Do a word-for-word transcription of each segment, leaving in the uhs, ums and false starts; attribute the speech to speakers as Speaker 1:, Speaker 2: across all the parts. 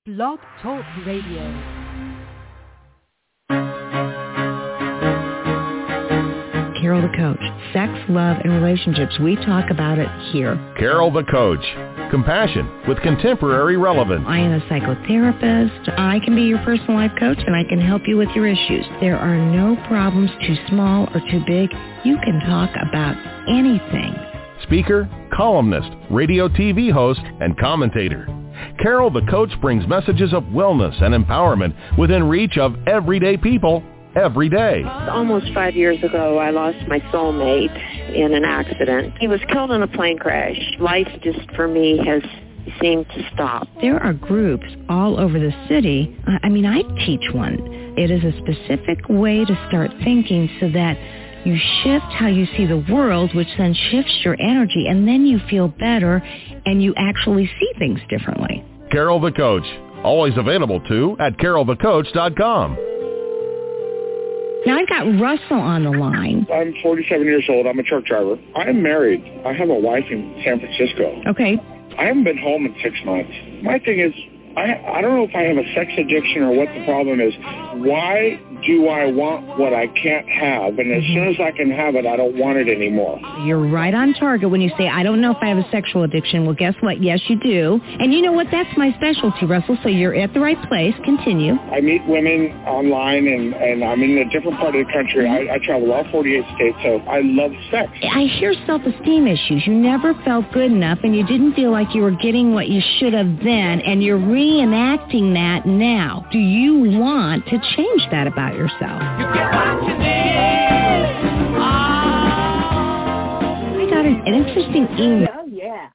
Speaker 1: Blog Talk Radio.
Speaker 2: Carol the Coach. Sex, love, and relationships. We talk about it here.
Speaker 3: Carol the Coach. Compassion with contemporary relevance.
Speaker 2: I am a psychotherapist. I can be your personal life coach, and I can help you with your issues. There are no problems too small or too big. You can talk about anything.
Speaker 3: Speaker, columnist, radio T V host, and commentator. Carol the Coach brings messages of wellness and empowerment within reach of everyday people every day.
Speaker 4: Almost five years ago, I lost my soulmate in an accident. He was killed in a plane crash. Life just, for me, has seemed to stop.
Speaker 2: There are groups all over the city. I mean, I teach one. It is a specific way to start thinking so that you shift how you see the world, which then shifts your energy, and then you feel better and you actually see things differently.
Speaker 3: Carol the Coach. Always available, too, at carol the coach dot com.
Speaker 2: Now, I've got Russell on the line.
Speaker 5: I'm forty-seven years old. I'm a truck driver. I'm married. I have a wife in San Francisco.
Speaker 2: Okay.
Speaker 5: I haven't been home in six months. My thing is, I I don't know if I have a sex addiction or what the problem is. Why do I want what I can't have? And as soon as I can have it, I don't want it anymore.
Speaker 2: You're right on target when you say, I don't know if I have a sexual addiction. Well, guess what? Yes, you do. And you know what? That's my specialty, Russell. So you're at the right place. Continue.
Speaker 5: I meet women online, and, and I'm in a different part of the country. I, I travel all forty-eight states, so I love sex.
Speaker 2: I hear self-esteem issues. You never felt good enough, and you didn't feel like you were getting what you should have then, and you're reenacting that now. Do you want to change that about yourself?
Speaker 6: You get what you need. Oh.
Speaker 2: I got an, an interesting email.
Speaker 6: Oh, yeah.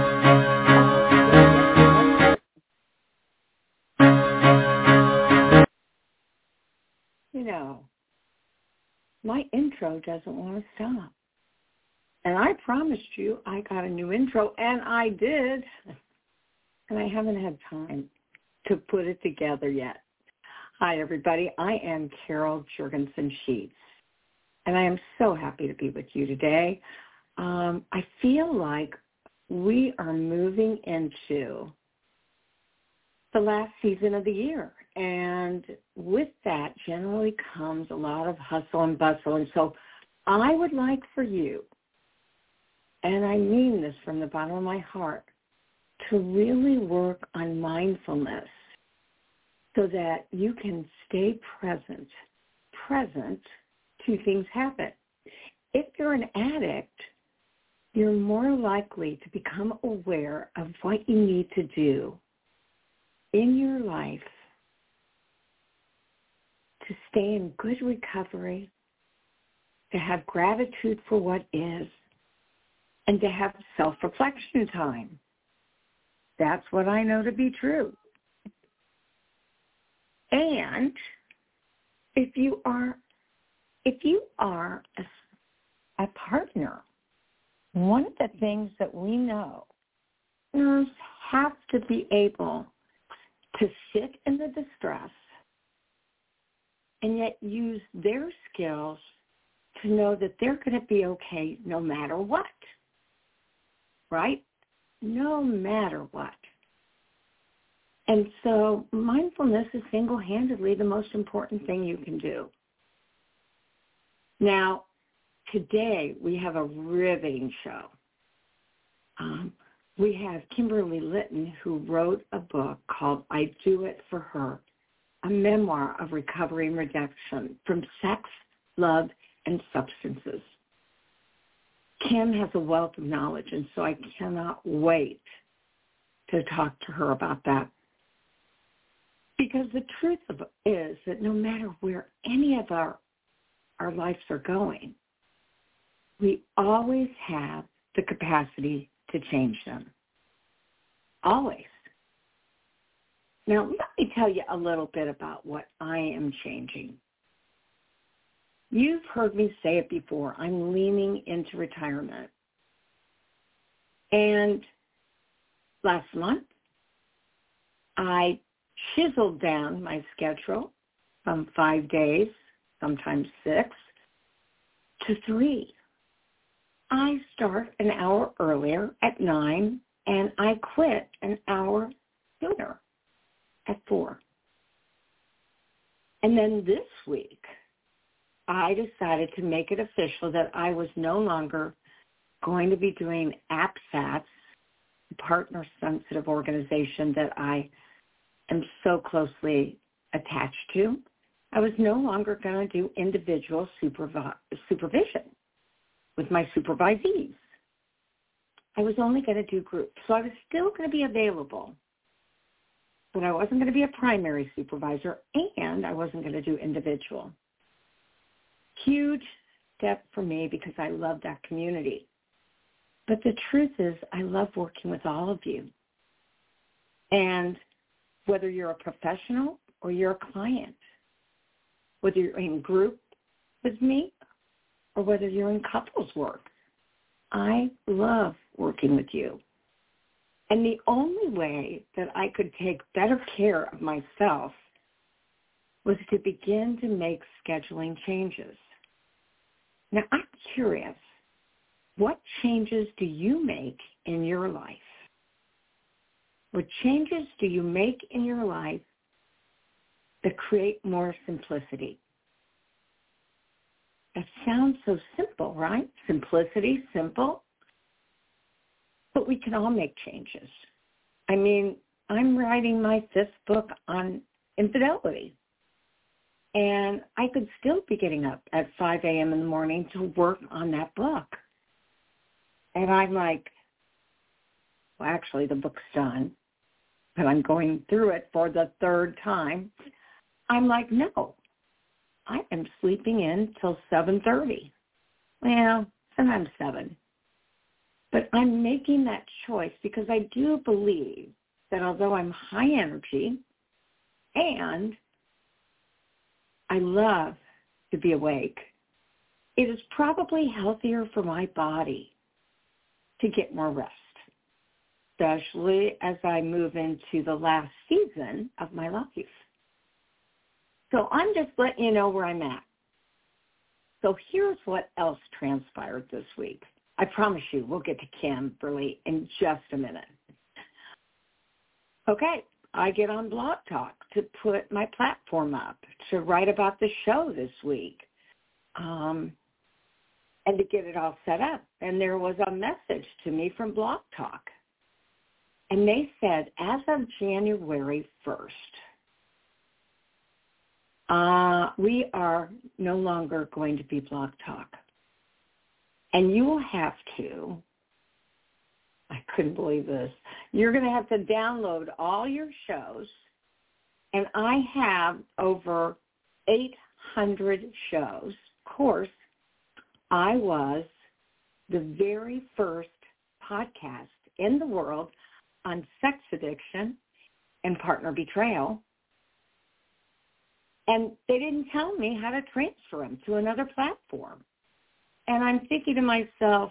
Speaker 6: You know, my intro doesn't want to stop. And I promised you I got a new intro, and I did. And I haven't had time to put it together yet. Hi, everybody. I am Carol Jurgensen Sheets, and I am so happy to be with you today. Um, I feel like we are moving into the last season of the year, and with that generally comes a lot of hustle and bustle. And so I would like for you, and I mean this from the bottom of my heart, to really work on mindfulness, so that you can stay present, present to things happen. If you're an addict, you're more likely to become aware of what you need to do in your life to stay in good recovery, to have gratitude for what is, and to have self-reflection time. That's what I know to be true. And if you are, if you are a, a partner, one of the things that we know is have to be able to sit in the distress and yet use their skills to know that they're going to be okay no matter what, right? No matter what. And so mindfulness is single-handedly the most important thing you can do. Now, today we have a riveting show. Um, we have Kimberly Litton, who wrote a book called I Do It For Her, a memoir of recovery and redemption from sex, love, and substances. Kim has a wealth of knowledge, and so I cannot wait to talk to her about that. Because the truth of it is that no matter where any of our, our lives are going, we always have the capacity to change them. Always. Now, let me tell you a little bit about what I am changing. You've heard me say it before. I'm leaning into retirement. And last month, I chiseled down my schedule from five days, sometimes six, to three. I start an hour earlier at nine, and I quit an hour sooner. And then this week, I decided to make it official that I was no longer going to be doing APSATS, partner-sensitive organization that I am so closely attached to. I was no longer going to do individual supervi- supervision with my supervisees. I was only going to do groups. So I was still going to be available, but I wasn't going to be a primary supervisor, and I wasn't going to do individual. Huge step for me because I love that community. But the truth is, I love working with all of you. And whether you're a professional or you're a client, whether you're in group with me or whether you're in couples work, I love working with you. And the only way that I could take better care of myself was to begin to make scheduling changes. Now, I'm curious, what changes do you make in your life? What changes do you make in your life that create more simplicity? That sounds so simple, right? Simplicity, simple. But we can all make changes. I mean, I'm writing my fifth book on infidelity. And I could still be getting up at five a.m. in the morning to work on that book. And I'm like, well, actually, the book's done, but I'm going through it for the third time. I'm like, no, I am sleeping in till seven thirty. Well, sometimes seven. But I'm making that choice because I do believe that although I'm high energy and I love to be awake, it is probably healthier for my body to get more rest, especially as I move into the last season of my life. So I'm just letting you know where I'm at. So here's what else transpired this week. I promise you we'll get to Kimberly in just a minute. Okay, I get on Blog Talk to put my platform up, to write about the show this week, um, and to get it all set up. And there was a message to me from Blog Talk. And they said, as of January first, uh, we are no longer going to be Blog Talk. And you will have to, I couldn't believe this, you're going to have to download all your shows. And I have over eight hundred shows. Of course, I was the very first podcast in the world on sex addiction and partner betrayal. And they didn't tell me how to transfer them to another platform. And I'm thinking to myself,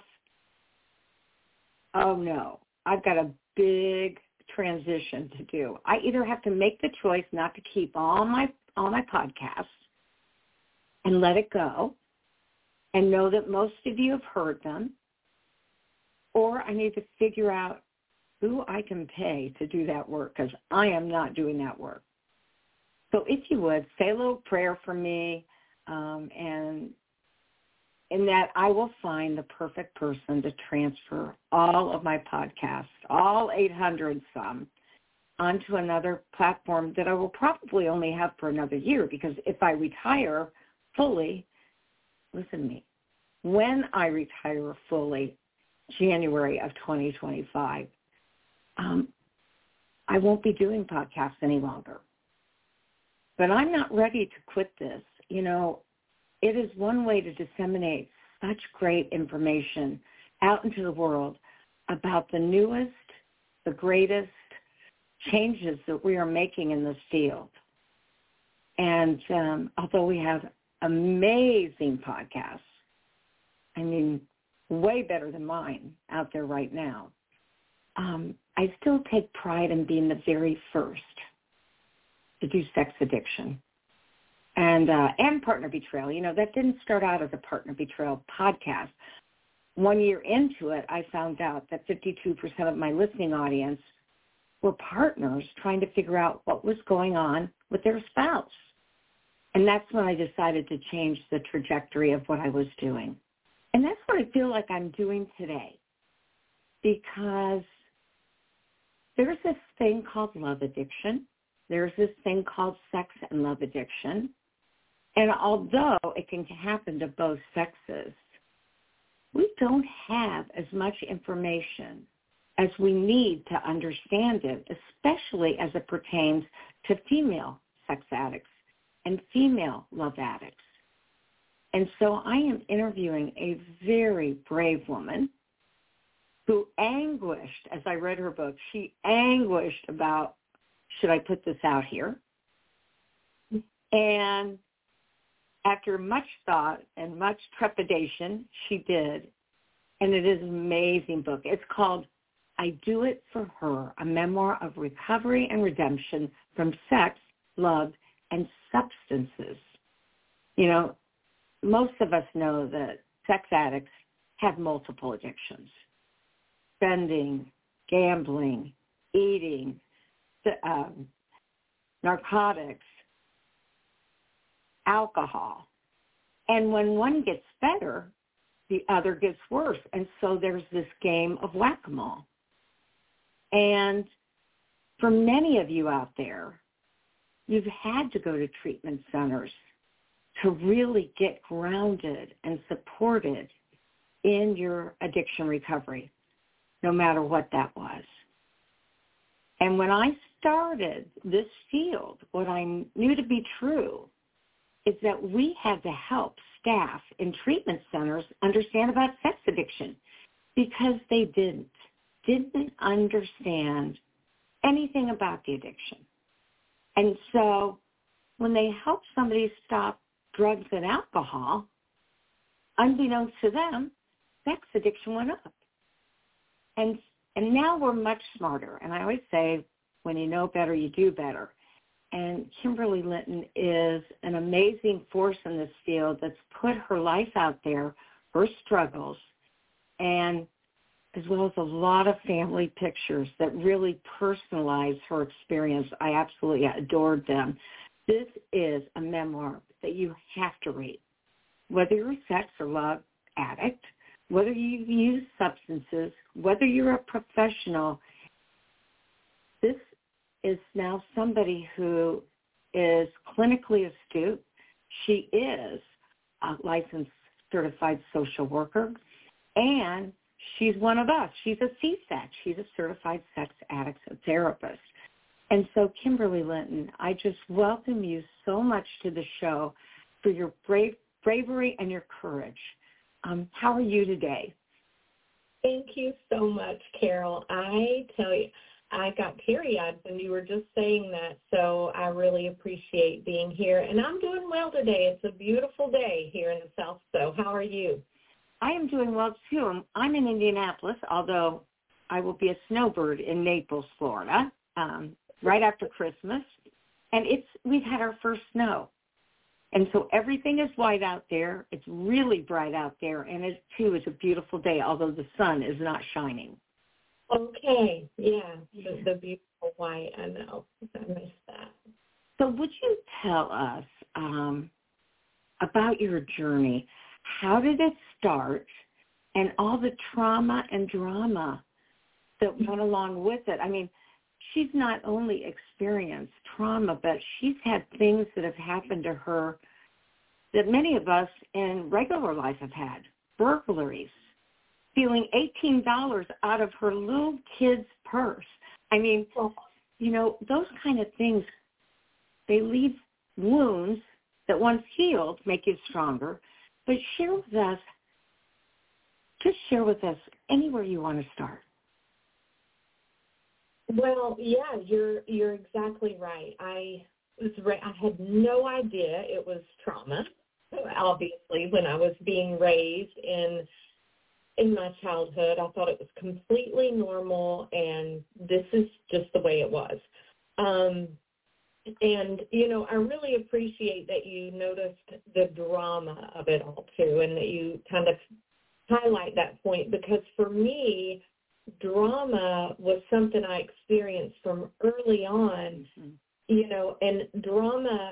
Speaker 6: oh no, I've got a big transition to do. I either have to make the choice not to keep all my all my podcasts and let it go and know that most of you have heard them, or I need to figure out who I can pay to do that work, because I am not doing that work. So if you would, say a little prayer for me, um, and in that I will find the perfect person to transfer all of my podcasts, all eight hundred some, onto another platform that I will probably only have for another year, because if I retire fully, listen to me, when I retire fully, January of twenty twenty-five, um, I won't be doing podcasts any longer. But I'm not ready to quit this. You know, it is one way to disseminate such great information out into the world about the newest, the greatest changes that we are making in this field. And um, although we have amazing podcasts, I mean, way better than mine out there right now, um, I still take pride in being the very first to do sex addiction. And uh, and partner betrayal. You know, that didn't start out as a partner betrayal podcast. One year into it, I found out that fifty-two percent of my listening audience were partners trying to figure out what was going on with their spouse. And that's when I decided to change the trajectory of what I was doing. And that's what I feel like I'm doing today, because there's this thing called love addiction. There's this thing called sex and love addiction. And although it can happen to both sexes, we don't have as much information as we need to understand it, especially as it pertains to female sex addicts and female love addicts. And so I am interviewing a very brave woman who anguished, as I read her book, she anguished about, should I put this out here? And after much thought and much trepidation, she did. And it is an amazing book. It's called I Do It For Her, a memoir of recovery and redemption from sex, love, and substances. You know, most of us know that sex addicts have multiple addictions. Spending, gambling, eating, um, narcotics, alcohol. And when one gets better, the other gets worse. And so there's this game of whack-a-mole. And for many of you out there, you've had to go to treatment centers to really get grounded and supported in your addiction recovery, no matter what that was. And when I started this field, what I knew to be true is that we had to help staff in treatment centers understand about sex addiction, because they didn't, didn't understand anything about the addiction. And so when they helped somebody stop drugs and alcohol, unbeknownst to them, sex addiction went up. And and now we're much smarter. And I always say, when you know better, you do better. And Kimberly Linton is an amazing force in this field that's put her life out there, her struggles, and as well as a lot of family pictures that really personalize her experience. I absolutely adored them. This is a memoir that you have to read. Whether you're a sex or love addict, whether you've used substances, whether you're a professional, this is now somebody who is clinically astute. She is a licensed certified social worker, and she's one of us. She's a C SAT. She's a certified sex addict therapist. And so, Kimberly Linton, I just welcome you so much to the show for your brave, bravery and your courage. Um, how are you today?
Speaker 7: Thank you so much, Carol. I tell you, I got teary-eyed when you were just saying that, so I really appreciate being here. And I'm doing well today. It's a beautiful day here in the South, so how are you?
Speaker 6: I am doing well, too. I'm, I'm in Indianapolis, although I will be a snowbird in Naples, Florida, um, right after Christmas. And it's we've had our first snow. And so everything is white out there. It's really bright out there. And it, too, is a beautiful day, although the sun is not shining.
Speaker 7: Okay. Yeah, the, the beautiful white. I know. I miss that.
Speaker 6: So would you tell us um, about your journey? How did it start, and all the trauma and drama that went along with it? I mean, she's not only experienced trauma, but she's had things that have happened to her that many of us in regular life have had. Burglaries, stealing eighteen dollars out of her little kid's purse. I mean, you know, those kind of things, they leave wounds that once healed make you stronger. But share with us, just share with us anywhere you want to start.
Speaker 7: Well, yeah, you're you're exactly right. I was I had no idea it was trauma. Obviously, when I was being raised in in my childhood, I thought it was completely normal, and this is just the way it was. Um, and you know, I really appreciate that you noticed the drama of it all too, and that you kind of highlight that point, because for me, drama was something I experienced from early on, mm-hmm. you know, and drama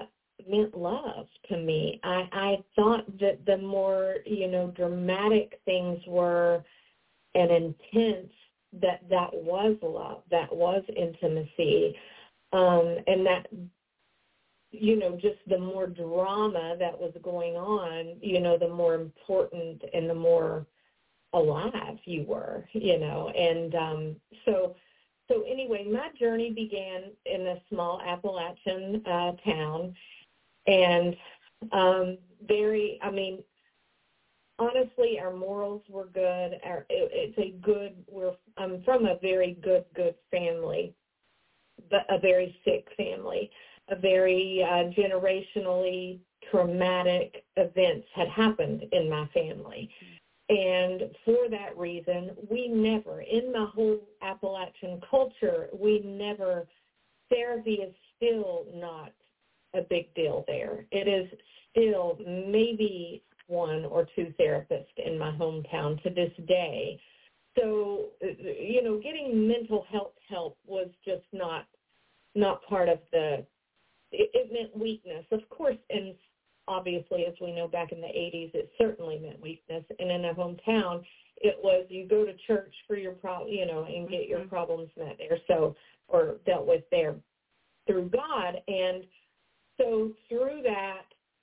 Speaker 7: meant love to me. I, I thought that the more, you know, dramatic things were and intense, that that was love, that was intimacy, um, and that, you know, just the more drama that was going on, you know, the more important and the more alive you were, you know. And um, so so anyway, my journey began in a small Appalachian uh, town, and um, very, I mean, honestly, our morals were good. Our, it, it's a good, we're, I'm from a very good, good family, but a very sick family. A very uh, generationally traumatic events had happened in my family. And for that reason, we never, in my whole Appalachian culture, we never, therapy is still not a big deal there. It is still maybe one or two therapists in my hometown to this day. So, you know, getting mental health help was just not not part of the, it, it meant weakness. Of course, and obviously, as we know, back in the eighties, it certainly meant weakness. And in a hometown, it was you go to church for your problem, you know, and get your problems met there, so, or dealt with there through God. And so through that,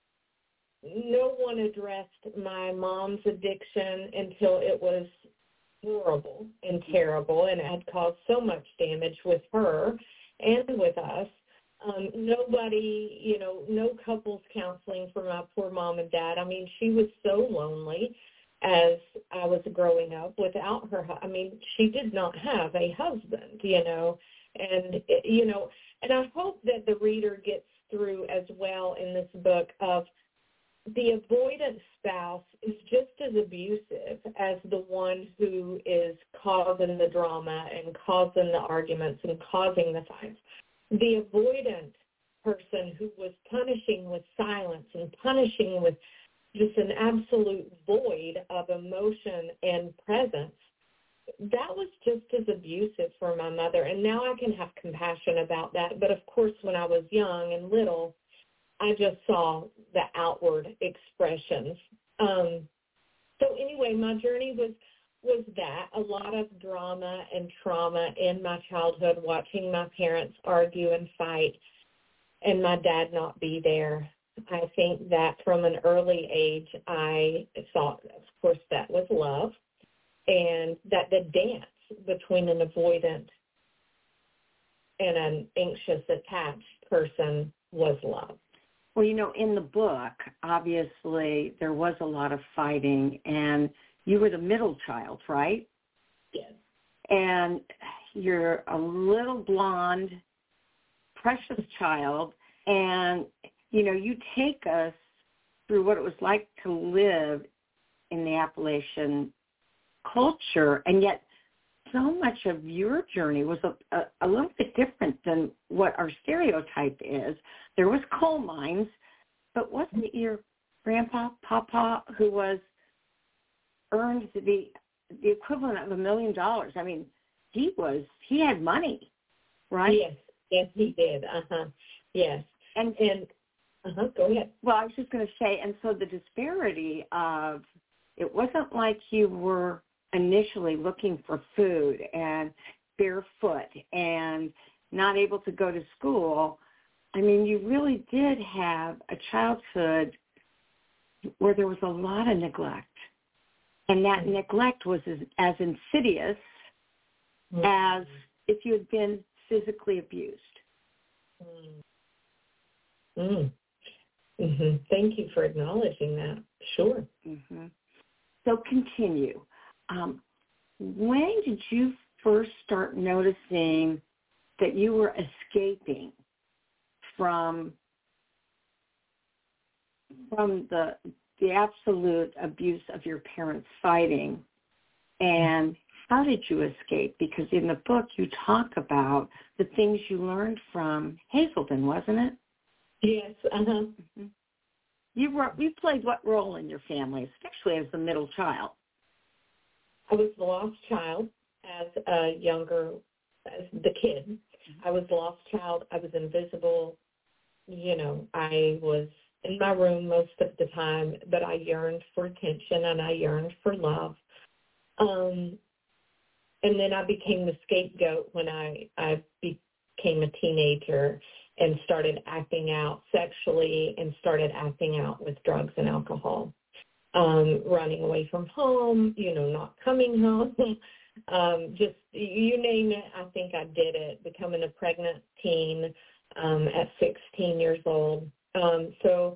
Speaker 7: no one addressed my mom's addiction until it was horrible and terrible, and it had caused so much damage with her and with us. Um, nobody, you know, no couples counseling for my poor mom and dad. I mean, she was so lonely as I was growing up without her. I mean, she did not have a husband, you know, and, you know, and I hope that the reader gets through as well in this book of the avoidant spouse is just as abusive as the one who is causing the drama and causing the arguments and causing the fights. The avoidant person who was punishing with silence and punishing with just an absolute void of emotion and presence, that was just as abusive for my mother. And now I can have compassion about that. But, of course, when I was young and little, I just saw the outward expressions. Um, so anyway, my journey was was that, a lot of drama and trauma in my childhood, watching my parents argue and fight and my dad not be there. I think that from an early age, I thought, of course, that was love, and that the dance between an avoidant and an anxious attached person was love.
Speaker 6: Well, you know, in the book, obviously, there was a lot of fighting, and you were the middle child, right?
Speaker 7: Yes.
Speaker 6: And you're a little blonde, precious child, and, you know, you take us through what it was like to live in the Appalachian culture, and yet so much of your journey was a, a, a little bit different than what our stereotype is. There was coal mines, but wasn't it your grandpa, Papa, who was earned the the equivalent of a million dollars? I mean, he was he had money, right?
Speaker 7: Yes, yes, he did. Uh huh. Yes,
Speaker 6: and
Speaker 7: and uh huh. Go ahead.
Speaker 6: Well, I was just going to say, and so the disparity of it wasn't like you were initially looking for food and barefoot and not able to go to school. I mean, you really did have a childhood where there was a lot of neglect. And that mm-hmm. neglect was as, as insidious mm-hmm. as if you had been physically abused.
Speaker 7: Mm-hmm. Mm-hmm. Thank you for acknowledging that. Sure.
Speaker 6: Mm-hmm. So continue. Um, when did you first start noticing that you were escaping from from the the absolute abuse of your parents fighting, and how did you escape? Because in the book you talk about the things you learned from Hazelden, wasn't it?
Speaker 7: Yes. Uh-huh.
Speaker 6: Mm-hmm. You were you played what role in your family, especially as the middle child?
Speaker 7: I was the lost child as a younger, as the kid. I was the lost child. I was invisible. you know, I was in my room most of the time, but I yearned for attention and I yearned for love. Um, and then I became the scapegoat when I, I became a teenager and started acting out sexually and started acting out with drugs and alcohol, um, running away from home, you know, not coming home, um, just you name it, I think I did it, becoming a pregnant teen um, at sixteen years old. Um, so,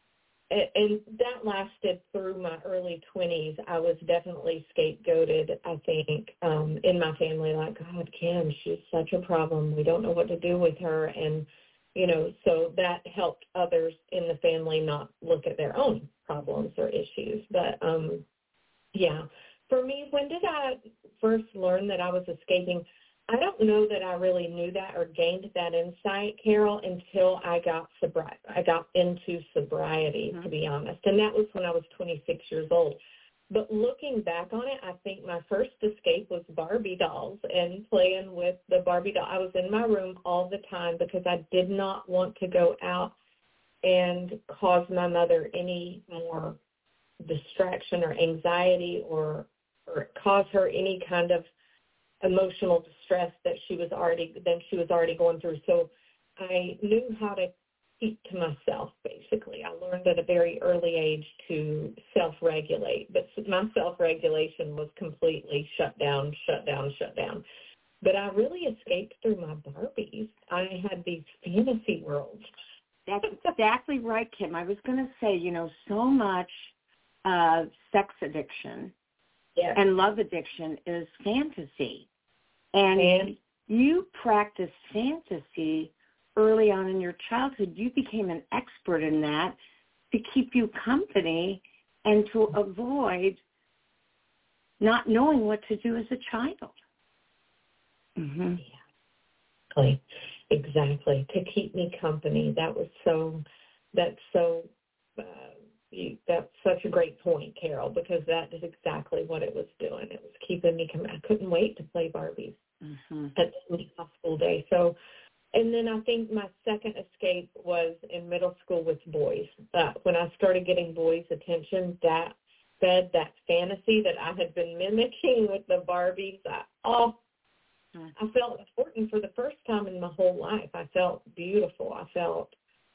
Speaker 7: and that lasted through my early twenties. I was definitely scapegoated, I think, um, in my family, like, God, Kim, she's such a problem. We don't know what to do with her. And, you know, so that helped others in the family not look at their own problems or issues. But, um, yeah, for me, when did I first learn that I was escaping? I don't know that I really knew that or gained that insight, Carol, until I got sobri- I got into sobriety, mm-hmm. to be honest. And that was when I was twenty-six years old. But looking back on it, I think my first escape was Barbie dolls and playing with the Barbie doll. I was in my room all the time because I did not want to go out and cause my mother any more distraction or anxiety or or cause her any kind of emotional distress that she was already that she was already going through. So I knew how to keep to myself, basically. I learned at a very early age to self-regulate, but my self-regulation was completely shut down, shut down, shut down. But I really escaped through my Barbies. I had these fantasy worlds.
Speaker 6: That's exactly right, Kim. I was going to say, you know, so much uh, sex addiction
Speaker 7: yes.
Speaker 6: and love addiction is fantasy. And, and you practiced fantasy early on in your childhood. You became an expert in that to keep you company and to avoid not knowing what to do as a child. Mm-hmm.
Speaker 7: Yeah, exactly. Exactly. To keep me company. That was so, that's so, uh, you, that's such a great point, Carol, because that is exactly what it was doing. It was keeping me company. I couldn't wait to play Barbies. Mm-hmm. At the school day. So, and then I think my second escape was in middle school with boys. Uh, when I started getting boys' attention, that fed that fantasy that I had been mimicking with the Barbies. I, oh, mm-hmm. I felt important for the first time in my whole life. I felt beautiful. I felt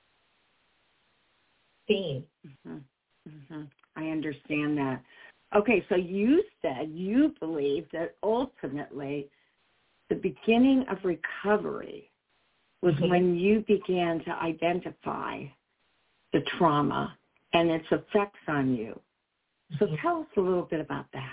Speaker 7: seen.
Speaker 6: Mm-hmm. Mm-hmm. I understand that. Okay, so you said you believe that ultimately the beginning of recovery was mm-hmm. when you began to identify the trauma and its effects on you. So mm-hmm. tell us a little bit about that.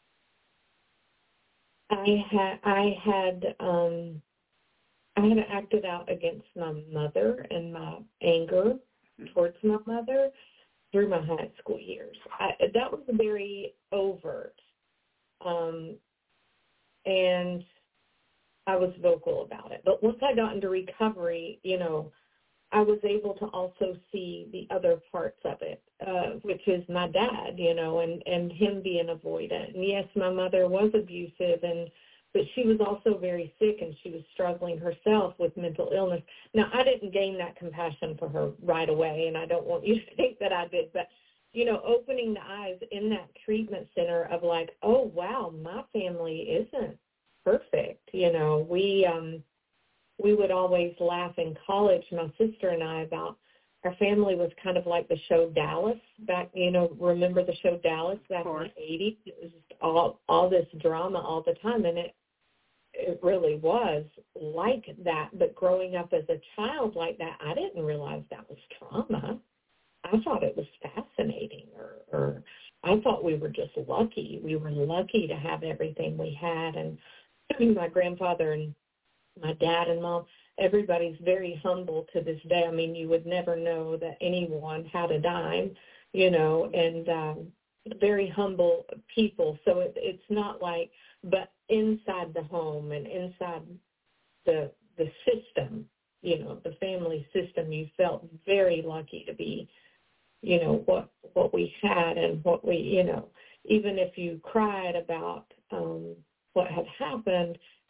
Speaker 7: I had I had um, I had acted out against my mother and my anger mm-hmm. towards my mother through my high school years. I, that was very overt, um, and I was vocal about it. But once I got into recovery, you know, I was able to also see the other parts of it, uh, which is my dad, you know, and, and him being avoidant. And yes, my mother was abusive, and but she was also very sick, and she was struggling herself with mental illness. Now, I didn't gain that compassion for her right away, and I don't want you to think that I did, but, you know, opening the eyes in that treatment center of like, oh, wow, my family isn't perfect. You know, we um, we would always laugh in college, my sister and I, about our family was kind of like the show Dallas back, you know, remember the show Dallas back in the eighties? It was just all, all this drama all the time, and it it really was like that. But growing up as a child like that, I didn't realize that was trauma. I thought it was fascinating, or, or I thought we were just lucky. We were lucky to have everything we had, and my grandfather and my dad and mom, everybody's very humble to this day. I mean, you would never know that anyone had a dime, you know, and um, very humble people. So it, it's not like, but inside the home and inside the the system, you know, the family system, you felt very lucky to be, you know, what what we had and what we, you know, even if you cried about um, what had happened,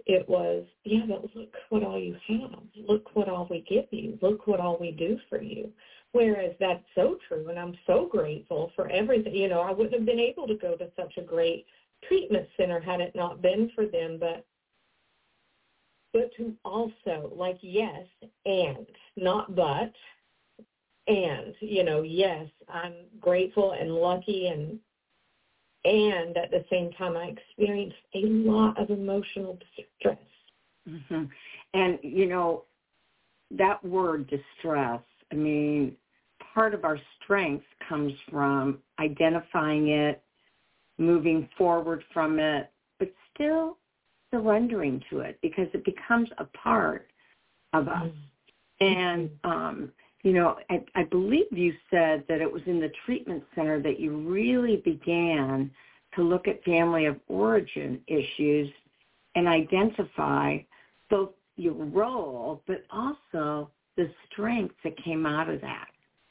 Speaker 7: it was, yeah, but look what all you have. Look what all we give you. Look what all we do for you. Whereas that's so true, and I'm so grateful for everything. You know, I wouldn't have been able to go to such a great treatment center had it not been for them, but but to also, like, yes, and, not but, and, you know, yes, I'm grateful and lucky, and and at the same time I experienced a lot of emotional distress.
Speaker 6: Mm-hmm. And, you know, that word distress, I mean, part of our strength comes from identifying it, moving forward from it, but still surrendering to it because it becomes a part of us. Mm-hmm. And, um, you know, I, I believe you said that it was in the treatment center that you really began to look at family of origin issues and identify both your role, but also the strength that came out of that.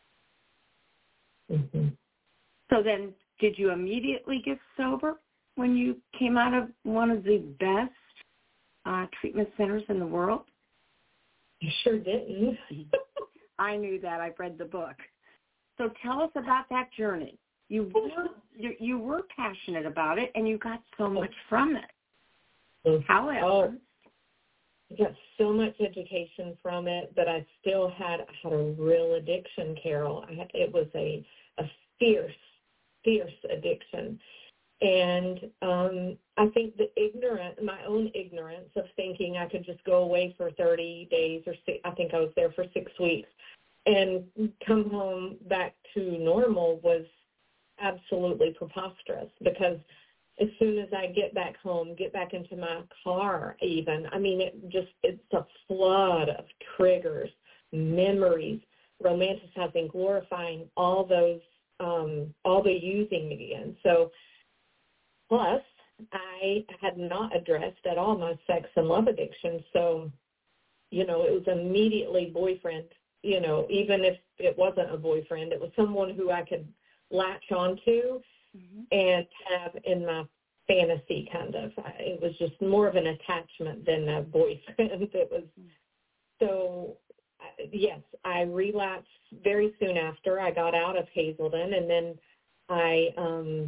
Speaker 7: Mm-hmm.
Speaker 6: So then, did you immediately get sober when you came out of one of the best uh, treatment centers in the world?
Speaker 7: I sure didn't.
Speaker 6: I knew that. I've read the book. So tell us about that journey. You were you, you were passionate about it, and you got so much from it. However,
Speaker 7: oh, I got so much education from it, but I still had had a real addiction, Carol. I had, it was a a fierce, fierce addiction. And um, I think the ignorant, my own ignorance of thinking I could just go away for thirty days or six, I think I was there for six weeks and come home back to normal was absolutely preposterous, because as soon as I get back home, get back into my car even, I mean, it just, it's a flood of triggers, memories, romanticizing, glorifying all those, um, all the using again. So, plus, I had not addressed at all my sex and love addiction. So, you know, it was immediately boyfriend, you know, even if it wasn't a boyfriend, it was someone who I could latch onto mm-hmm. and have in my fantasy kind of. It was just more of an attachment than a boyfriend. It was so, yes, I relapsed very soon after I got out of Hazelden, and then I, um,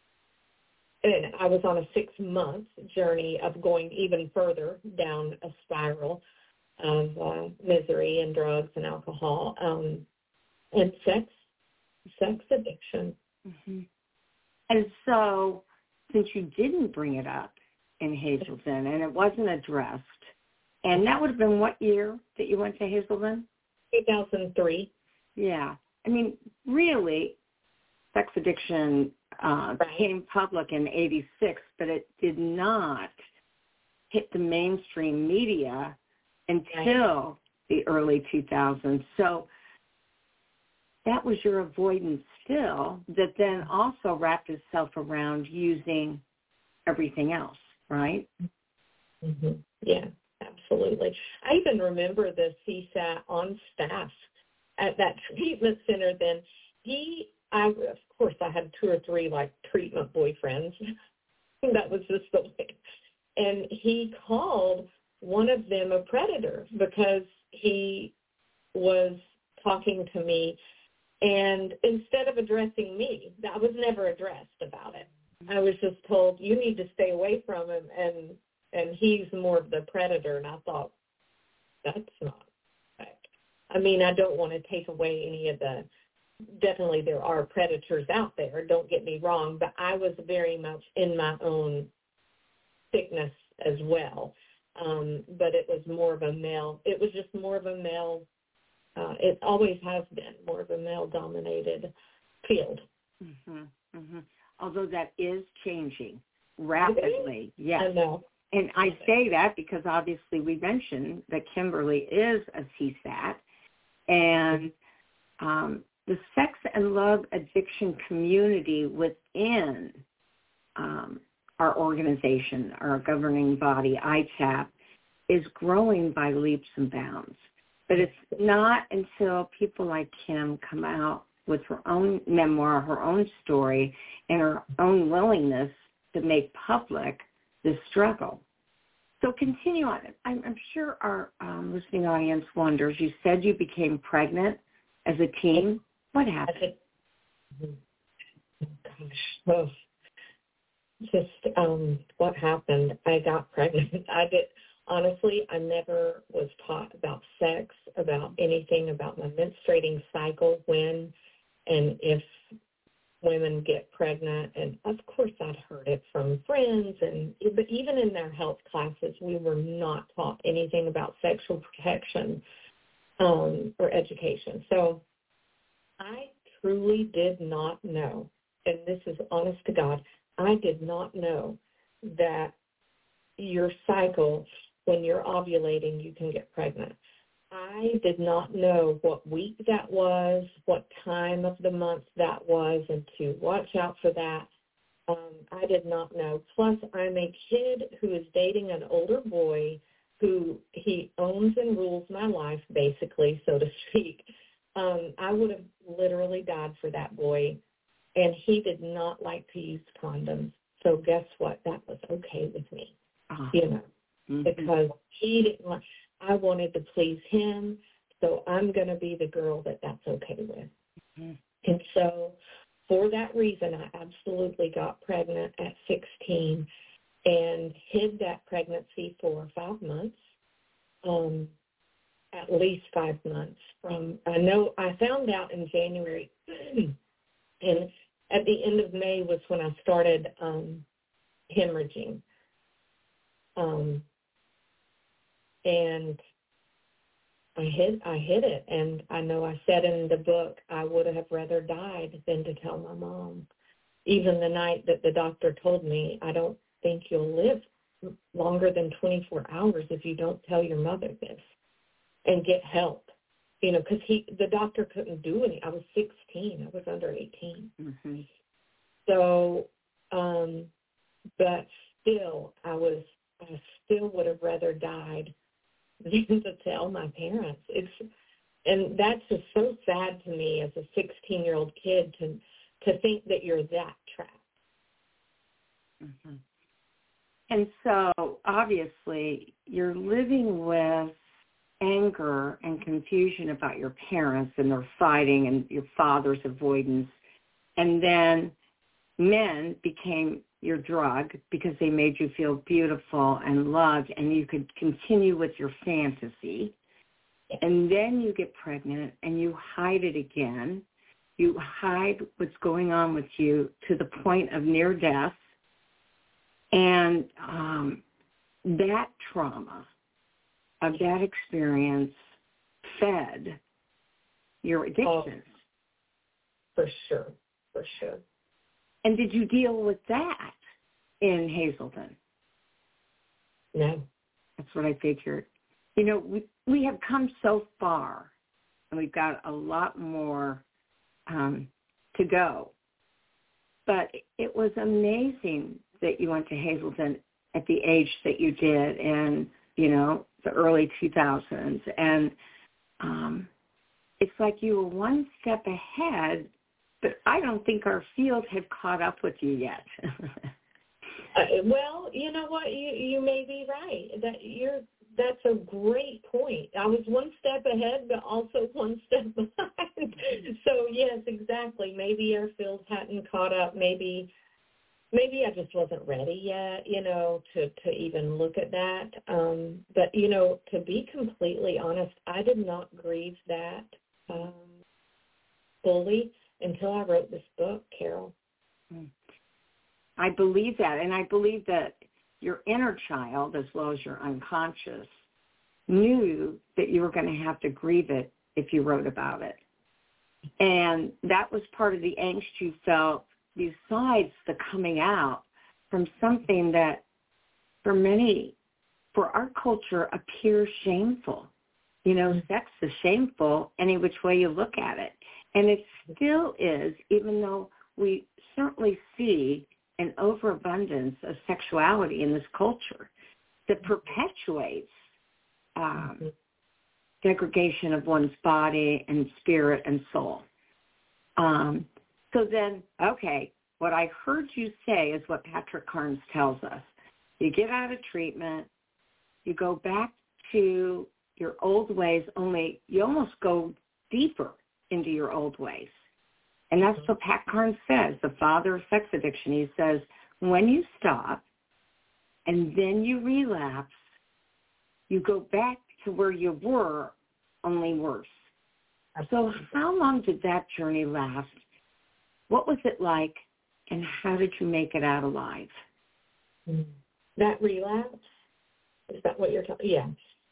Speaker 7: and I was on a six-month journey of going even further down a spiral of uh, misery and drugs and alcohol um, and sex, sex addiction.
Speaker 6: Mm-hmm. And so, since you didn't bring it up in Hazelden and it wasn't addressed, and that would have been what year that you went to Hazelden?
Speaker 7: two thousand three.
Speaker 6: Yeah. I mean, really, sex addiction uh,
Speaker 7: right.
Speaker 6: became public in eighty-six, but it did not hit the mainstream media until right. the early two thousands. So that was your avoidance still that then also wrapped itself around using everything else, right?
Speaker 7: Mm-hmm. Yeah, absolutely. I even remember the C SAT on staff at that treatment center then. He, I, of course, I had two or three, like, treatment boyfriends. That was just the way. And he called one of them a predator because he was talking to me. And instead of addressing me, I was never addressed about it. I was just told, you need to stay away from him, and and he's more of the predator. And I thought, that's not right. I mean, I don't want to take away any of the, definitely there are predators out there, don't get me wrong, but I was very much in my own sickness as well. Um, but it was more of a male, it was just more of a male Uh, it always has been more of a male-dominated field.
Speaker 6: Mm-hmm, mm-hmm. Although that is changing rapidly, yes.
Speaker 7: I know.
Speaker 6: And I say that because obviously we mentioned that Kimberly is a C SAT, and um, the sex and love addiction community within um, our organization, our governing body, I TAP, is growing by leaps and bounds. But it's not until people like Kim come out with her own memoir, her own story, and her own willingness to make public the struggle So continue on. I'm, I'm sure our um, listening audience wonders. You said you became pregnant as a teen. What happened?
Speaker 7: Gosh, well, just um, what happened. I got pregnant. I did. Honestly, I never was taught about sex, about anything about my menstruating cycle, when and if women get pregnant. And of course I'd heard it from friends, and but even in their health classes, we were not taught anything about sexual protection um, or education. So I truly did not know, and this is honest to God, I did not know that your cycle, when you're ovulating, you can get pregnant. I did not know what week that was, what time of the month that was, and to watch out for that. Um, I did not know. Plus, I'm a kid who is dating an older boy who he owns and rules my life, basically, so to speak. Um, I would have literally died for that boy, and he did not like to use condoms. So guess what? That was okay with me, uh-huh. you know, mm-hmm. because he didn't want. I wanted to please him, so I'm going to be the girl that that's okay with. Mm-hmm. And so for that reason, I absolutely got pregnant at sixteen and hid that pregnancy for five months, um, at least five months. From I know I found out in January, and at the end of May was when I started um, hemorrhaging. Um, And I hid, I hid it. And I know I said in the book, I would have rather died than to tell my mom. Even the night that the doctor told me, I don't think you'll live longer than twenty-four hours if you don't tell your mother this and get help. You know, because he, the doctor couldn't do any. I was sixteen. I was under eighteen. Mm-hmm. So, um, but still, I was, I still would have rather died than to tell my parents. It's, and that's just so sad to me as a sixteen-year-old kid to to think that you're that trapped.
Speaker 6: Mm-hmm. And so, obviously, you're living with anger and confusion about your parents and their fighting and your father's avoidance. And then men became your drug because they made you feel beautiful and loved, and you could continue with your fantasy. And then you get pregnant and you hide it again. You hide what's going on with you to the point of near death. And um, that trauma of that experience fed your addictions.
Speaker 7: Oh, for sure, for sure.
Speaker 6: And did you deal with that in Hazelden?
Speaker 7: No.
Speaker 6: That's what I figured. You know, we, we have come so far, and we've got a lot more um, to go. But it was amazing that you went to Hazelden at the age that you did in, you know, the early two thousands. And um, it's like you were one step ahead, but I don't think our field had caught up with you yet.
Speaker 7: uh, well, you know what? You you may be right. That you're that's a great point. I was one step ahead, but also one step behind. So yes, exactly. Maybe our field hadn't caught up. Maybe maybe I just wasn't ready yet, you know, to to even look at that. Um, but you know, to be completely honest, I did not grieve that um, fully until I wrote this book, Carol.
Speaker 6: I believe that, and I believe that your inner child, as well as your unconscious, knew that you were going to have to grieve it if you wrote about it. And that was part of the angst you felt, besides the coming out from something that, for many, for our culture, appears shameful. You know, sex is shameful any which way you look at it. And it still is, even though we certainly see an overabundance of sexuality in this culture that perpetuates um, mm-hmm. degradation of one's body and spirit and soul. Um, so then, okay, what I heard you say is what Patrick Carnes tells us. You get out of treatment, You go back to your old ways, only you almost go deeper into your old ways. And that's what Pat Carnes says, the father of sex addiction. He says, when you stop and then you relapse, you go back to where you were, only worse. So how long did that journey last? What was it like, and how did you make it out alive?
Speaker 7: That relapse? Is that what you're talking? Yeah.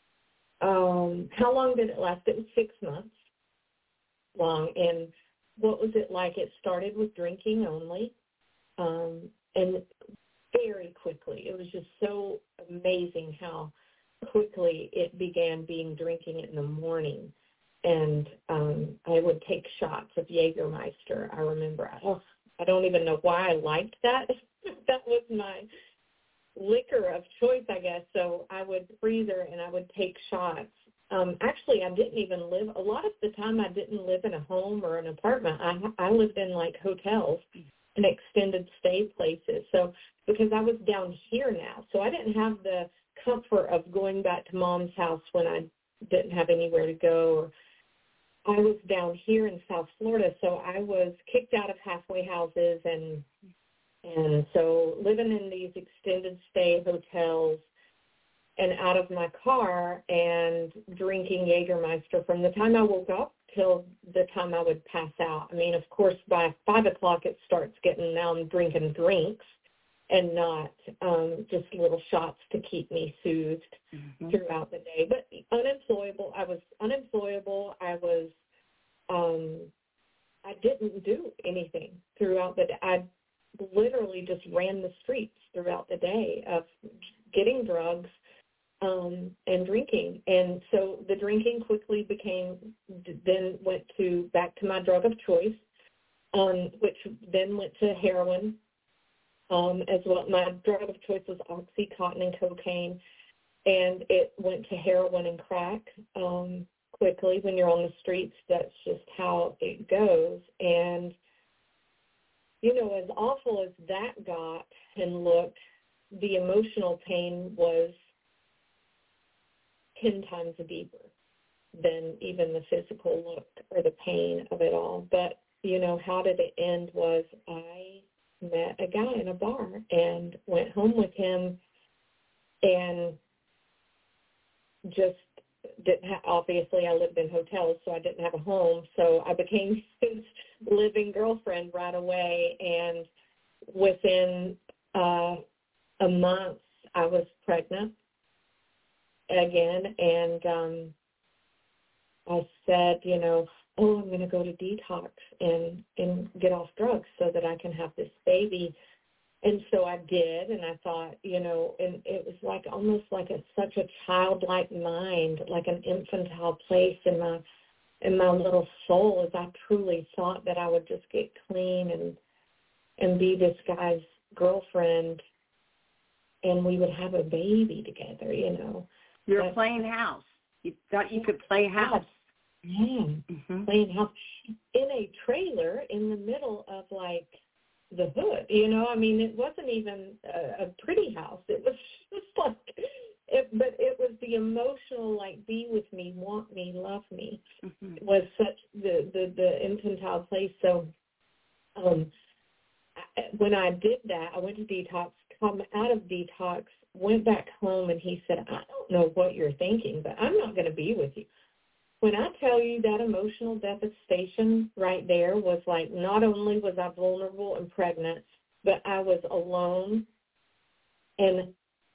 Speaker 7: Um, how long did it last? It was six months long. And what was it like? It started with drinking only, um, and very quickly. It was just so amazing how quickly it began being drinking in the morning. And um, I would take shots of Jägermeister. I remember. Oh, I don't even know why I liked that. That was my liquor of choice, I guess. So I would freezer and I would take shots. Um, actually, I didn't even live. A lot of the time, I didn't live in a home or an apartment. I I lived in like hotels and extended stay places. So because I was down here now, so I didn't have the comfort of going back to Mom's house when I didn't have anywhere to go. Or I was down here in South Florida, so I was kicked out of halfway houses, and and so living in these extended stay hotels and out of my car and drinking Jägermeister from the time I woke up till the time I would pass out. I mean, of course, by five o'clock it starts getting, now I'm drinking drinks and not um, just little shots to keep me soothed mm-hmm. throughout the day. But unemployable, I was unemployable. I was, um, I didn't do anything throughout the day. I literally just ran the streets throughout the day of getting drugs um, and drinking. And so the drinking quickly became, then went to back to my drug of choice, um, which then went to heroin. Um, as well, my drug of choice was Oxycontin and cocaine, and it went to heroin and crack um, quickly. When you're on the streets, that's just how it goes. And, you know, as awful as that got and looked, the emotional pain was ten times deeper than even the physical look or the pain of it all. But, you know, how did it end was I met a guy in a bar and went home with him and just didn't have, obviously I lived in hotels, so I didn't have a home, so I became his living girlfriend right away, and within uh, a month I was pregnant again, and um, I said, you know, oh, I'm going to go to detox and, and get off drugs so that I can have this baby. And so I did, and I thought, you know, and it was like almost like a, such a childlike mind, like an infantile place in my in my little soul, as I truly thought that I would just get clean and and be this guy's girlfriend, and we would have a baby together, you know.
Speaker 6: You're
Speaker 7: but,
Speaker 6: playing house. You thought you could play house.
Speaker 7: Yeah, mm-hmm. Playing house in a trailer in the middle of, like, the hood, you know. I mean, it wasn't even a, a pretty house. It was just like, it, but it was the emotional, like, be with me, want me, love me, mm-hmm. was such the, the, the infantile place. So um, I, when I did that, I went to detox, come out of detox, went back home, and he said, I don't know what you're thinking, but I'm not going to be with you. When I tell you that emotional devastation right there was like, not only was I vulnerable and pregnant, but I was alone and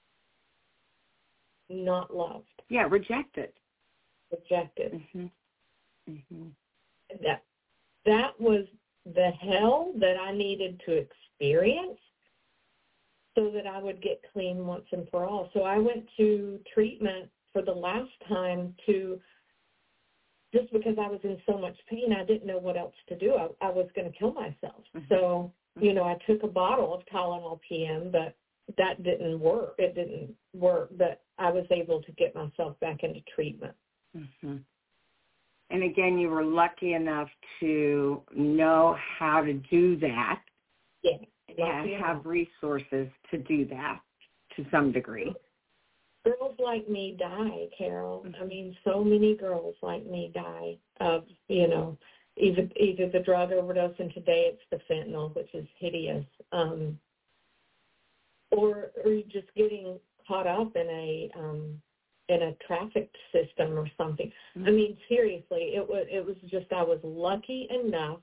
Speaker 7: not loved.
Speaker 6: Yeah, rejected.
Speaker 7: Rejected.
Speaker 6: Mm-hmm. Mm-hmm.
Speaker 7: That, that was the hell that I needed to experience so that I would get clean once and for all. So I went to treatment for the last time to, just because I was in so much pain, I didn't know what else to do. I, I was going to kill myself. Mm-hmm. So, you know, I took a bottle of Tylenol P M, but that didn't work. It didn't work, but I was able to get myself back into treatment.
Speaker 6: Mm-hmm. And again, you were lucky enough to know how to do that.
Speaker 7: Yeah.
Speaker 6: And have resources to do that to some degree.
Speaker 7: girls like me die, Carol. I mean, so many girls like me die of, you know, either either the drug overdose, and today it's the fentanyl, which is hideous, um, or or just getting caught up in a um, in a traffic system or something. Mm-hmm. I mean, seriously, it was it was just I was lucky enough.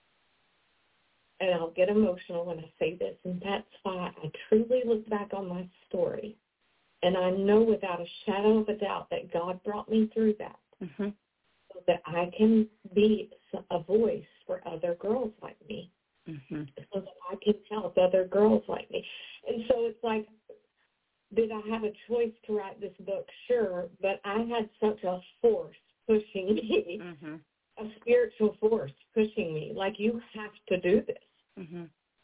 Speaker 7: And I'll get emotional when I say this, and that's why I truly look back on my story. And I know without a shadow of a doubt that God brought me through that, mm-hmm. so that I can be a voice for other girls like me, mm-hmm. so that I can help other girls like me. And so it's like, did I have a choice to write this book? Sure, but I had such a force pushing me, mm-hmm. a spiritual force pushing me, like, you have to do this. Mm-hmm.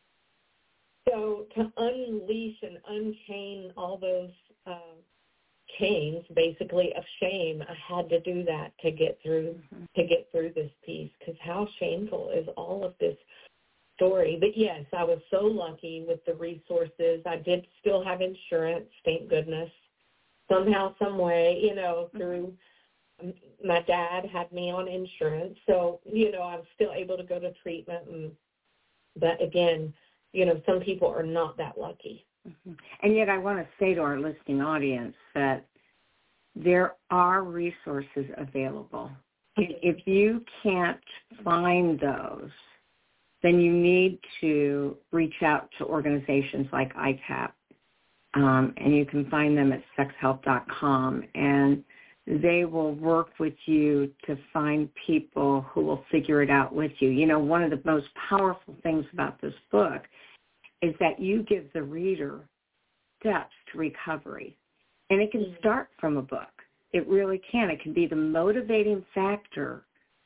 Speaker 7: So to unleash and unchain all those uh, chains, basically, of shame, I had to do that to get through mm-hmm. to get through this piece. Because how shameful is all of this story? But yes, I was so lucky with the resources. I did still have insurance, thank goodness. Somehow, some way, you know, through mm-hmm. my dad had me on insurance, so you know I was still able to go to treatment. And, but again, you know, some people are not that lucky.
Speaker 6: Mm-hmm. And yet I want to say to our listening audience that there are resources available. If you can't find those, then you need to reach out to organizations like I C A P, um, and you can find them at sex help dot com, and they will work with you to find people who will figure it out with you. You know, one of the most powerful things about this book is that you give the reader steps to recovery. And it can start from a book. It really can. It can be the motivating factor,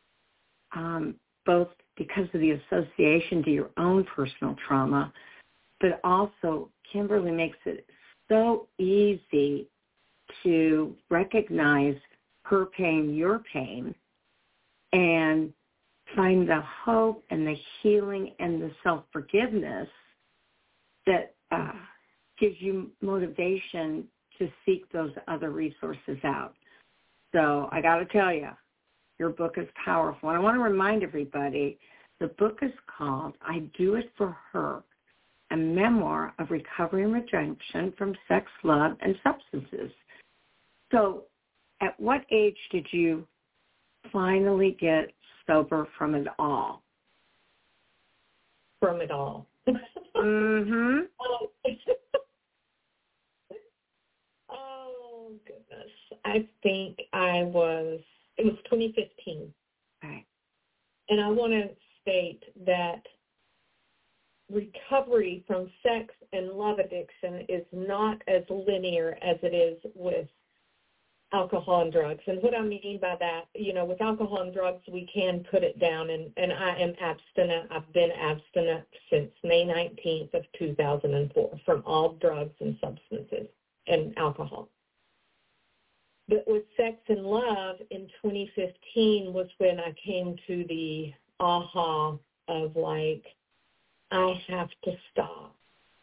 Speaker 6: um, both because of the association to your own personal trauma, but also Kimberly makes it so easy to recognize her pain, your pain, and find the hope and the healing and the self-forgiveness that uh, gives you motivation to seek those other resources out. So I got to tell you, your book is powerful. And I want to remind everybody, the book is called I Do It For Her, a memoir of recovery and redemption from sex, love, and substances. So at what age did you finally get sober from it all?
Speaker 7: From it all.
Speaker 6: mm-hmm.
Speaker 7: Oh, goodness. I think I was, it was twenty fifteen.
Speaker 6: Right.
Speaker 7: And I want to state that recovery from sex and love addiction is not as linear as it is with alcohol and drugs. And what I mean by that, you know, with alcohol and drugs, we can put it down, and, and I am abstinent. I've been abstinent since May nineteenth of two thousand four from all drugs and substances and alcohol. But with sex and love in twenty fifteen was when I came to the aha of, like, I have to stop.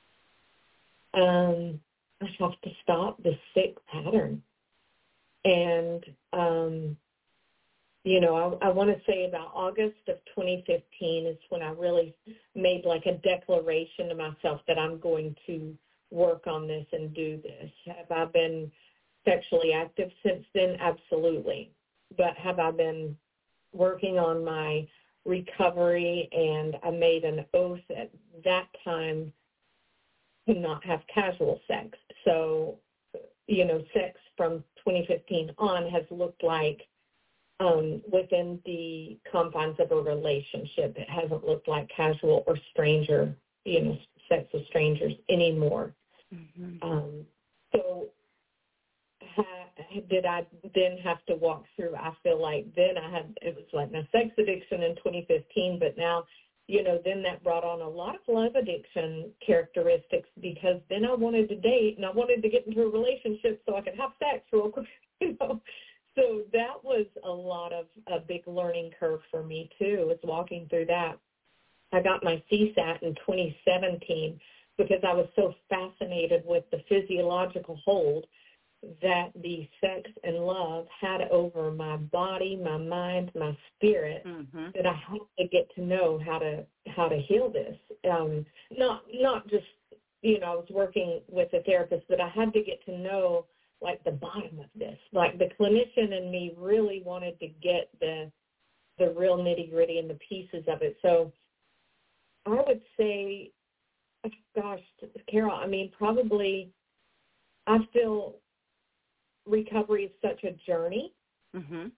Speaker 7: Um, I have to stop this sick pattern. And, um, you know, I, I want to say about August of twenty fifteen is when I really made like a declaration to myself that I'm going to work on this and do this. Have I been sexually active since then? Absolutely. But have I been working on my recovery? And I made an oath at that time to not have casual sex. So, you know, sex from twenty fifteen on has looked like um, within the confines of a relationship. It hasn't looked like casual or stranger, you know, sex with strangers anymore. Mm-hmm. Um, so ha- did I then have to walk through, I feel like then I had, it was like my sex addiction in twenty fifteen, but now, you know, then that brought on a lot of love addiction characteristics, because then I wanted to date and I wanted to get into a relationship so I could have sex real quick, you know. So that was a lot of a big learning curve for me too, was walking through that. I got my C SAT in twenty seventeen because I was so fascinated with the physiological hold that the sex and love had over my body, my mind, my spirit, mm-hmm. that I had to get to know how to how to heal this. Um, not not just, you know, I was working with a therapist, but I had to get to know, like, the bottom of this. Like, the clinician in me really wanted to get the the real nitty-gritty and the pieces of it. So I would say, gosh, Carol, I mean, probably I feel recovery is such a journey, mm-hmm.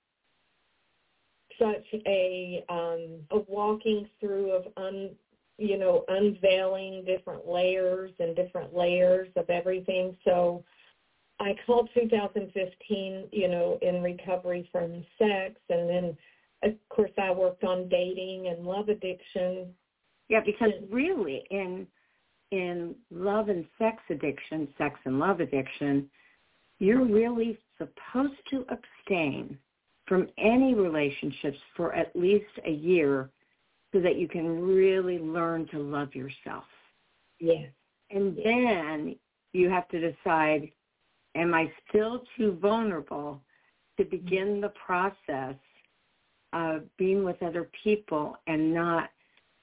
Speaker 7: such a um, a walking through of, un, you know, unveiling different layers and different layers of everything. So I called two thousand fifteen, you know, in recovery from sex, and then, of course, I worked on dating and love addiction.
Speaker 6: Yeah, because really in in love and sex addiction, sex and love addiction, you're really supposed to abstain from any relationships for at least a year so that you can really learn to love yourself.
Speaker 7: Yes.
Speaker 6: And then you have to decide, am I still too vulnerable to begin the process of being with other people and not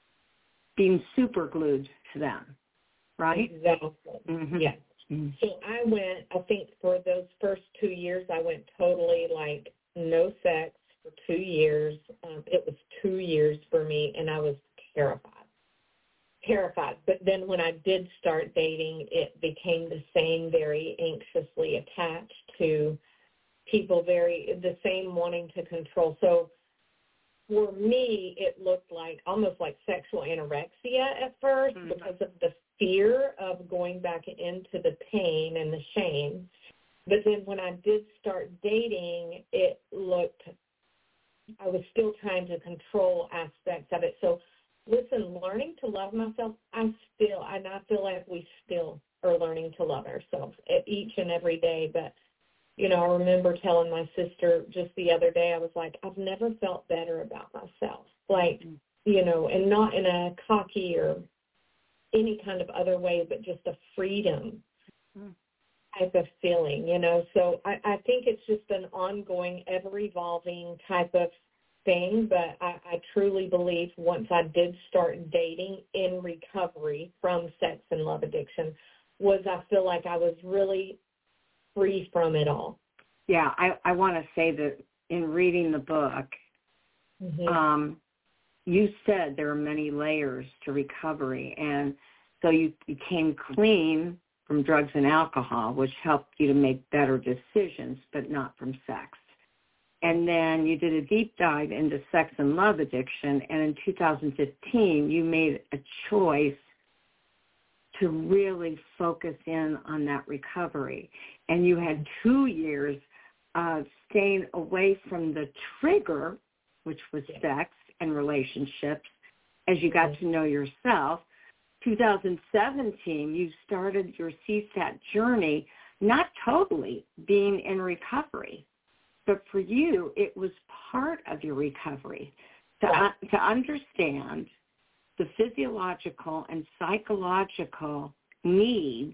Speaker 6: being super glued to them, right?
Speaker 7: Exactly.
Speaker 6: Mm-hmm.
Speaker 7: Yes. Mm-hmm. So I went, I think for those first two years, I went totally like no sex for two years. Um, it was two years for me, and I was terrified. Terrified. But then when I did start dating, it became the same, very anxiously attached to people, very, the same wanting to control. So for me, it looked like almost like sexual anorexia at first, mm-hmm. because of the fear of going back into the pain and the shame. But then when I did start dating, it looked, I was still trying to control aspects of it. So listen, learning to love myself, I still, and I feel like we still are learning to love ourselves each and every day. But, you know, I remember telling my sister just the other day, I was like, I've never felt better about myself. Like, mm-hmm. you know, and not in a cocky or any kind of other way, but just a freedom mm-hmm. type of feeling, you know. So I, I think it's just an ongoing, ever-evolving type of thing, but I, I truly believe once I did start dating in recovery from sex and love addiction, was I feel like I was really free from it all.
Speaker 6: Yeah, I, I want to say that in reading the book, mm-hmm. um, you said there are many layers to recovery, and so you became clean from drugs and alcohol, which helped you to make better decisions, but not from sex. And then you did a deep dive into sex and love addiction, and in two thousand fifteen, you made a choice to really focus in on that recovery. And you had two years of staying away from the trigger, which was sex and relationships, as you got to know yourself. two thousand seventeen, you started your C SAT journey, not totally being in recovery, but for you, it was part of your recovery to, uh, to understand the physiological and psychological needs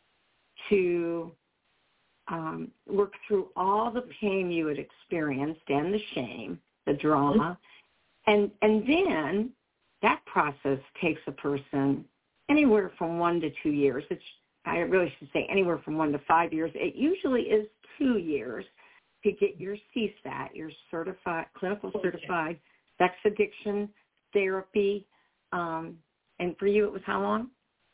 Speaker 6: to um, work through all the pain you had experienced and the shame, the drama. And, and then that process takes a person anywhere from one to two years. It's, I really should say anywhere from one to five years. It usually is two years to get your C SAT, your certified, clinical certified sex addiction therapy. Um, and for you, it was how long?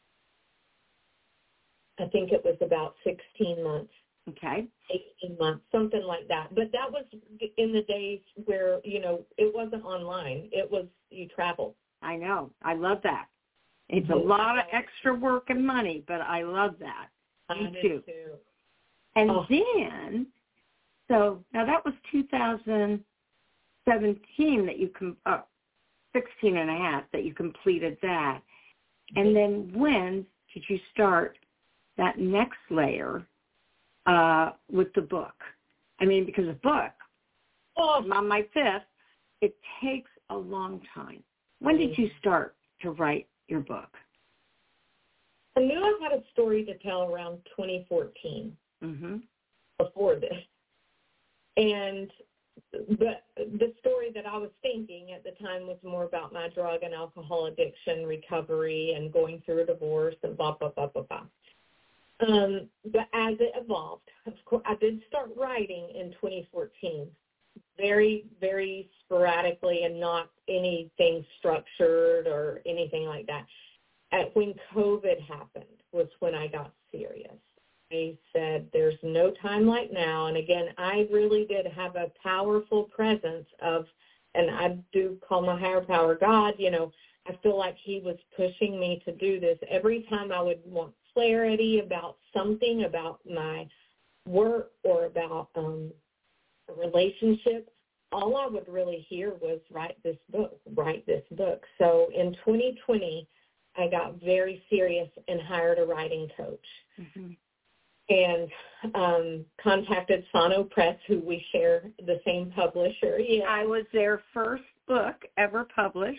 Speaker 7: I think it was about sixteen months.
Speaker 6: Okay.
Speaker 7: eighteen months, something like that. But that was in the days where, you know, it wasn't online. It was, you traveled.
Speaker 6: I know. I love that. It's a lot of extra work and money, but I love that.
Speaker 7: I
Speaker 6: Me
Speaker 7: did
Speaker 6: too.
Speaker 7: too.
Speaker 6: And
Speaker 7: oh.
Speaker 6: then, so now that was two thousand seventeen that you, com- uh, sixteen and a half that you completed that. And then when did you start that next layer uh, with the book? I mean, because a book, oh. I'm on my fifth, it takes a long time. When did you start to write your book?
Speaker 7: I knew I had a story to tell around twenty fourteen.
Speaker 6: Mm-hmm.
Speaker 7: before this. And but the story that I was thinking at the time was more about my drug and alcohol addiction recovery and going through a divorce and blah, blah, blah, blah, blah. Um, but as it evolved, of course, I did start writing in twenty fourteen, very, very sporadically and not anything structured or anything like that. At, when COVID happened was when I got serious. I said, there's no time like now. And again, I really did have a powerful presence of, and I do call my higher power God, you know, I feel like he was pushing me to do this. Every time I would want clarity about something, about my work or about um, a relationship, all I would really hear was write this book, write this book. So in twenty twenty, I got very serious and hired a writing coach. Mm-hmm. And um, contacted Sono Press, who we share the same publisher. Yeah.
Speaker 6: I was their first book ever published,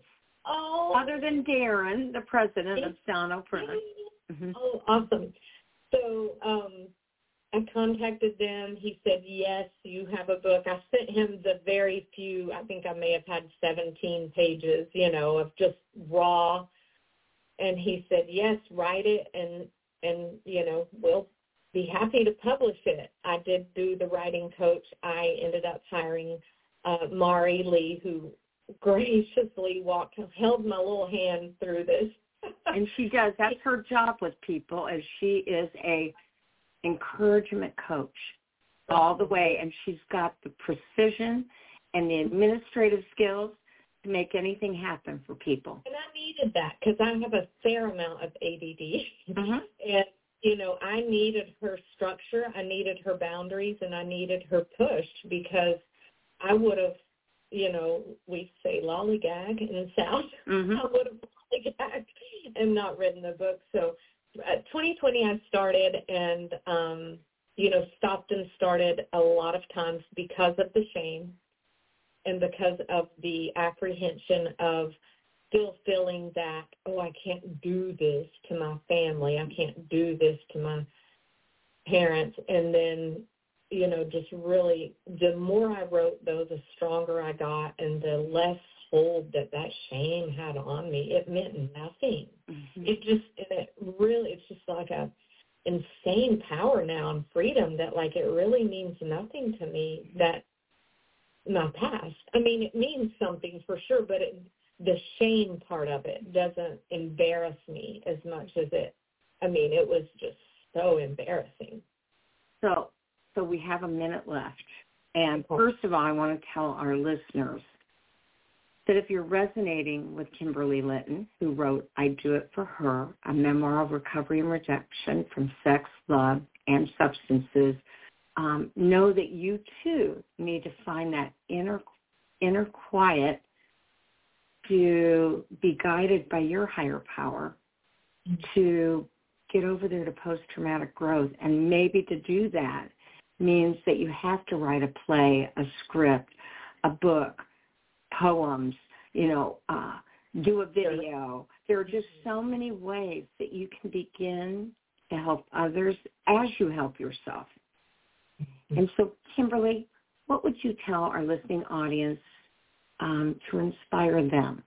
Speaker 7: oh.
Speaker 6: other than Darren, the president of Sono Press.
Speaker 7: Mm-hmm. Oh, awesome. So um, I contacted them. He said, yes, you have a book. I sent him the very few, I think I may have had seventeen pages, you know, of just raw. And he said, yes, write it, and, and you know, we'll be happy to publish it. I did do the writing coach. I ended up hiring uh, Mari Lee, who graciously walked, held my little hand through this.
Speaker 6: And she does. That's her job with people, as she is a encouragement coach all the way, and she's got the precision and the administrative skills to make anything happen for people.
Speaker 7: And I needed that because I have a fair amount of A D D.
Speaker 6: Uh-huh.
Speaker 7: And, you know, I needed her structure, I needed her boundaries, and I needed her push because I would have, you know, we say lollygag in the South.
Speaker 6: Mm-hmm.
Speaker 7: I would have lollygagged and not written the book. So uh, twenty twenty I started and, um, you know, stopped and started a lot of times because of the shame and because of the apprehension of still feeling that, oh, I can't do this to my family. I can't do this to my parents. And then, you know, just really, the more I wrote, though, the stronger I got and the less hold that that shame had on me. It meant nothing. Mm-hmm. It just, and it really, it's just like a insane power now and freedom that, like, it really means nothing to me that my past. I mean, it means something for sure, but it, the shame part of it doesn't embarrass me as much as it, I mean, it was just so embarrassing.
Speaker 6: So, so we have a minute left. And first of all, I want to tell our listeners that if you're resonating with Kimberly Linton, who wrote I Do It For Her, a memoir of recovery and rejection from sex, love, and substances, um, know that you, too, need to find that inner inner quiet to be guided by your higher power to get over there to post-traumatic growth. And maybe to do that means that you have to write a play, a script, a book, poems, you know, uh, do a video. There are just so many ways that you can begin to help others as you help yourself. And so, Kimberly, what would you tell our listening audience um, to inspire them?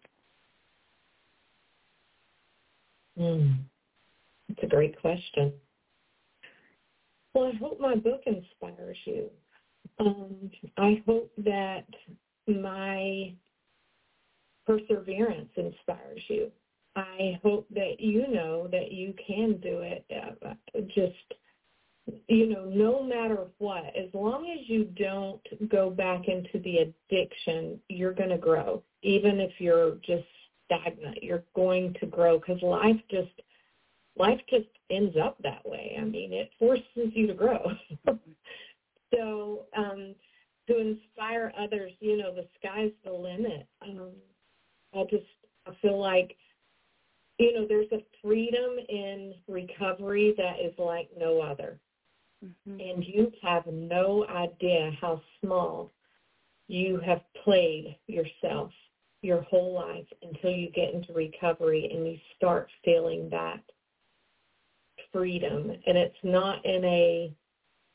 Speaker 7: Mm. That's a great question. Well, I hope my book inspires you. Um, I hope that my perseverance inspires you. I hope that you know that you can do it. Uh, just, you know, no matter what, as long as you don't go back into the addiction, you're going to grow. Even if you're just stagnant, you're going to grow because life just, life just ends up that way. I mean, it forces you to grow. So um, to inspire others, you know, the sky's the limit. Um, I just I feel like, you know, there's a freedom in recovery that is like no other. Mm-hmm. And you have no idea how small you have played yourself your whole life until you get into recovery and you start feeling that freedom. And it's not in a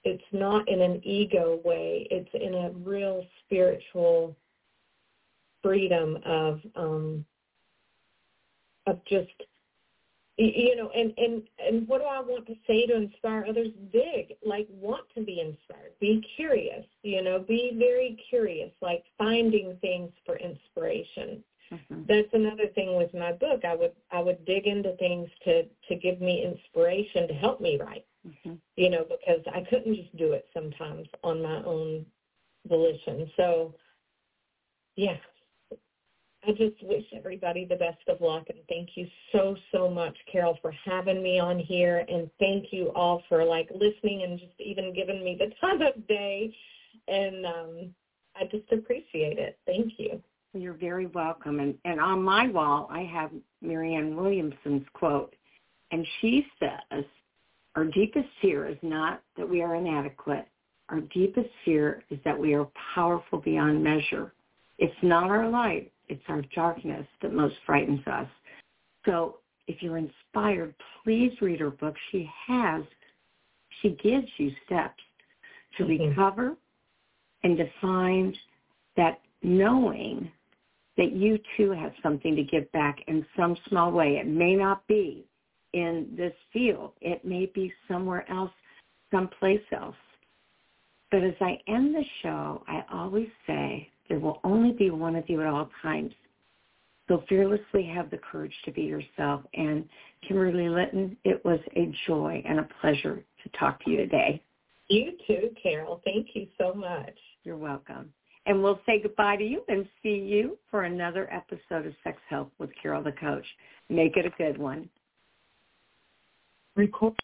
Speaker 7: it's not in an ego way. It's in a real spiritual freedom of um, of just, you know, and, and, and what do I want to say to inspire others? Dig, like want to be inspired. Be curious, you know, be very curious, like finding things for inspiration. Mm-hmm. That's another thing with my book. I would I would dig into things to, to give me inspiration to help me write, mm-hmm. you know, because I couldn't just do it sometimes on my own volition. So, yeah. I just wish everybody the best of luck, and thank you so, so much, Carol, for having me on here, and thank you all for, like, listening and just even giving me the time of day, and um, I just appreciate it. Thank you.
Speaker 6: You're very welcome, and, and on my wall, I have Marianne Williamson's quote, and she says, our deepest fear is not that we are inadequate. Our deepest fear is that we are powerful beyond measure. It's not our light. It's our darkness that most frightens us. So if you're inspired, please read her book. She has, she gives you steps to mm-hmm. recover and to find that knowing that you too have something to give back in some small way. It may not be in this field. It may be somewhere else, someplace else. But as I end the show, I always say, there will only be one of you at all times. So fearlessly have the courage to be yourself. And Kimberly Litton, it was a joy and a pleasure to talk to you today.
Speaker 7: You too, Carol. Thank you so much.
Speaker 6: You're welcome. And we'll say goodbye to you and see you for another episode of Sex Help with Carol the Coach. Make it a good one.
Speaker 7: Record.